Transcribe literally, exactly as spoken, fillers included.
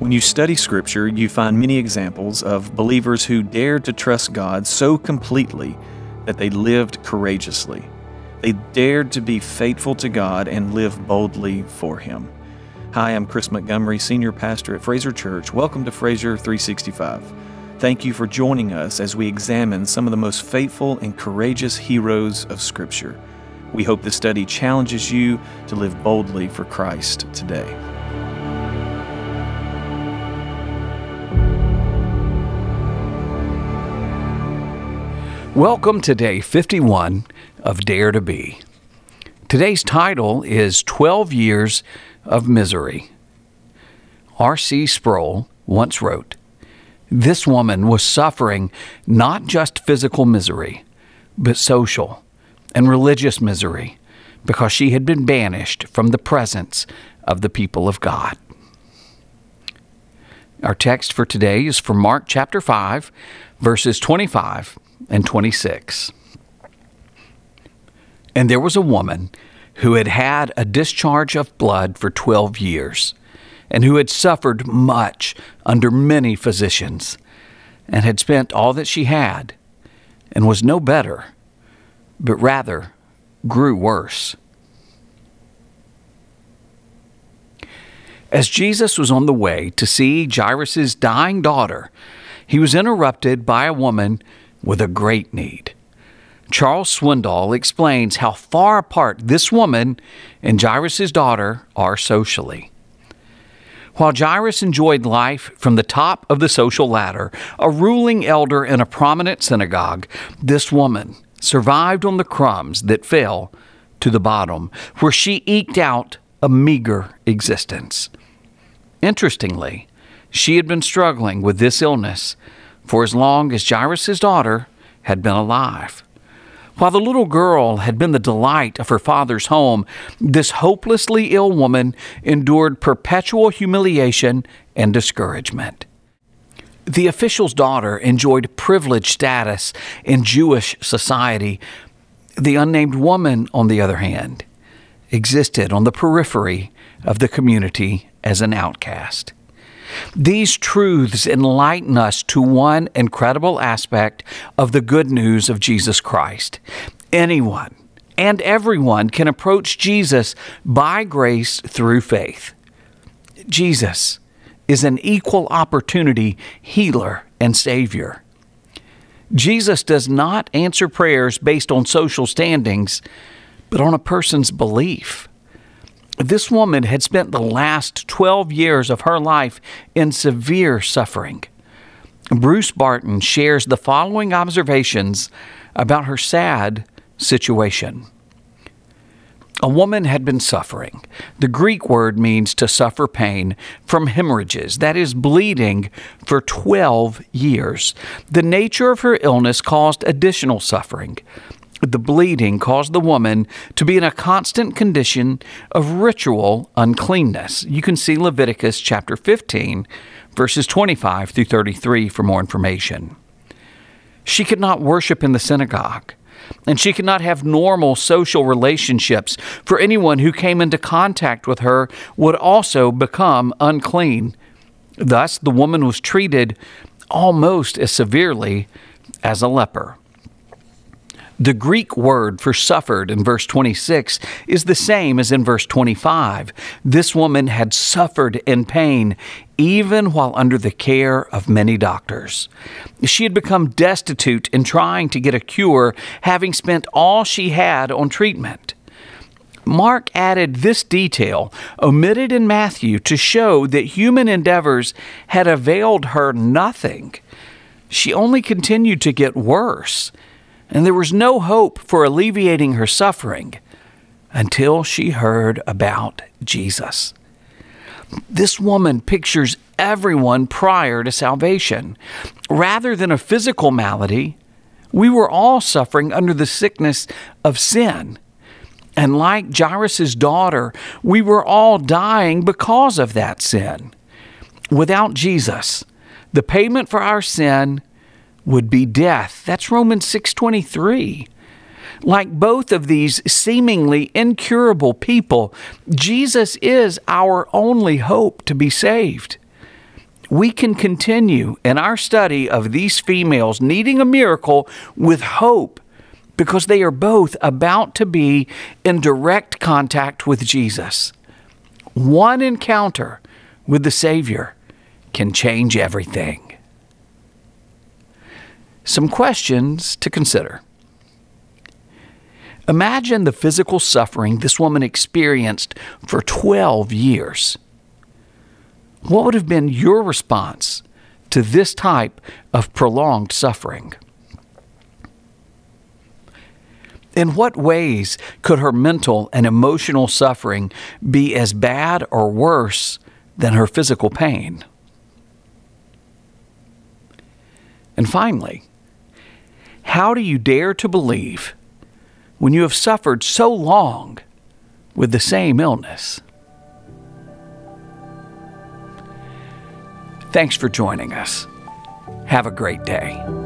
When you study Scripture, you find many examples of believers who dared to trust God so completely that they lived courageously. They dared to be faithful to God and live boldly for Him. Hi, I'm Chris Montgomery, Senior Pastor at Fraser Church. Welcome to Fraser three sixty-five. Thank you for joining us as we examine some of the most faithful and courageous heroes of Scripture. We hope this study challenges you to live boldly for Christ today. Welcome to day fifty-one of Dare to Be. Today's title is twelve Years of Misery. R C Sproul once wrote, "This woman was suffering not just physical misery, but social and religious misery because she had been banished from the presence of the people of God." Our text for today is from Mark chapter five, verses twenty-five and twenty-six. "And there was a woman who had had a discharge of blood for twelve years, and who had suffered much under many physicians, and had spent all that she had, and was no better, but rather grew worse." As Jesus was on the way to see Jairus' dying daughter, he was interrupted by a woman with a great need. Charles Swindoll explains how far apart this woman and Jairus' daughter are socially. While Jairus enjoyed life from the top of the social ladder, a ruling elder in a prominent synagogue, this woman survived on the crumbs that fell to the bottom, where she eked out a meager existence. Interestingly, she had been struggling with this illness for as long as Jairus' daughter had been alive. While the little girl had been the delight of her father's home, this hopelessly ill woman endured perpetual humiliation and discouragement. The official's daughter enjoyed privileged status in Jewish society. The unnamed woman, on the other hand, existed on the periphery of the community as an outcast. These truths enlighten us to one incredible aspect of the good news of Jesus Christ. Anyone and everyone can approach Jesus by grace through faith. Jesus is an equal opportunity healer and Savior. Jesus does not answer prayers based on social standings, but on a person's belief. This woman had spent the last twelve years of her life in severe suffering. Bruce Barton shares the following observations about her sad situation. A woman had been suffering. The Greek word means to suffer pain from hemorrhages, that is, bleeding, for twelve years. The nature of her illness caused additional suffering. The bleeding caused the woman to be in a constant condition of ritual uncleanness. You can see Leviticus chapter fifteen, verses twenty-five through thirty-three for more information. She could not worship in the synagogue, and she could not have normal social relationships, for anyone who came into contact with her would also become unclean. Thus, the woman was treated almost as severely as a leper. The Greek word for suffered in verse twenty-six is the same as in verse twenty-five. This woman had suffered in pain even while under the care of many doctors. She had become destitute in trying to get a cure, having spent all she had on treatment. Mark added this detail, omitted in Matthew, to show that human endeavors had availed her nothing. She only continued to get worse, and there was no hope for alleviating her suffering until she heard about Jesus. This woman pictures everyone prior to salvation. Rather than a physical malady, we were all suffering under the sickness of sin. And like Jairus' daughter, we were all dying because of that sin. Without Jesus, the payment for our sin would be death. That's Romans six twenty-three. Like both of these seemingly incurable people, Jesus is our only hope to be saved. we can continue in our study of these females needing a miracle with hope, because they are both about to be in direct contact with Jesus. One encounter with the Savior can change everything. Some questions to consider. Imagine the physical suffering this woman experienced for twelve years. What would have been your response to this type of prolonged suffering? In what ways could her mental and emotional suffering be as bad or worse than her physical pain? And finally, how do you dare to believe when you have suffered so long with the same illness? Thanks for joining us. Have a great day.